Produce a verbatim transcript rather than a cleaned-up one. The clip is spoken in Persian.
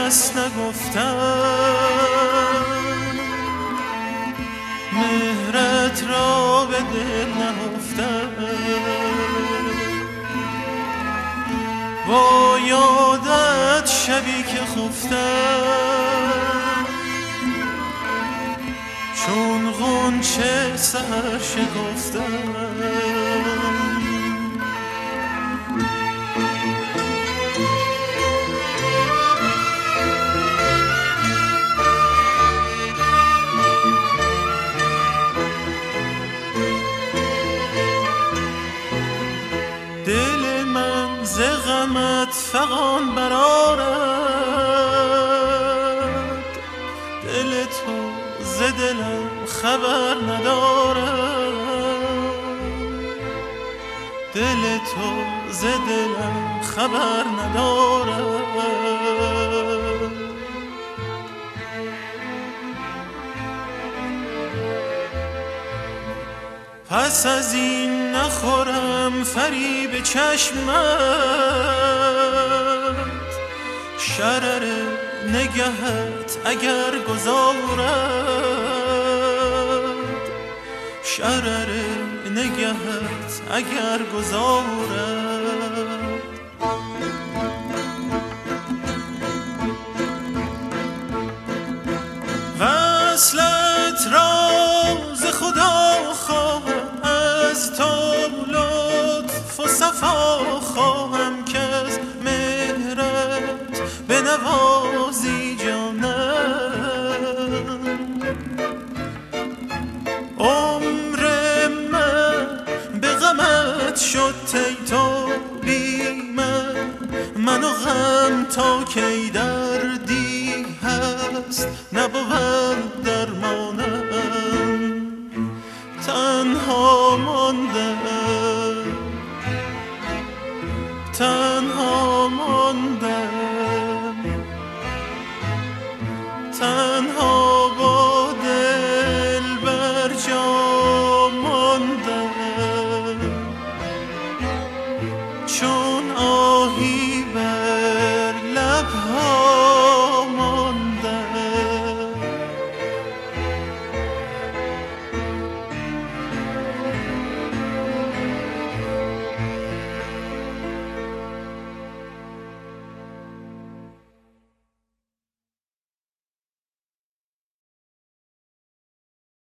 کس نگفتم، مهرت را به دل نهفتم. با یادت شبی که خفتم، چون غنچه سحر شکفتم. دل من ز غمت فغان برآرد، دل تو ز دلم خبر ندارد، دل تو ز دلم خبر ندارد. پس از این نخورم فریب چشمت، شرر نگهت اگر گذارد، شرر نگهت اگر گذارد. وصلت راز خدا خواهم، از تو لطف و صفا خواهم، که از مهرت بنوازی جانم. عمر من به غمت شد ای تو بی من، من و غم تا کی دردی هست نبود درمانم. تنها ماندم، تنها ماندم، تنها با دل بر جا ماندم. چون آهی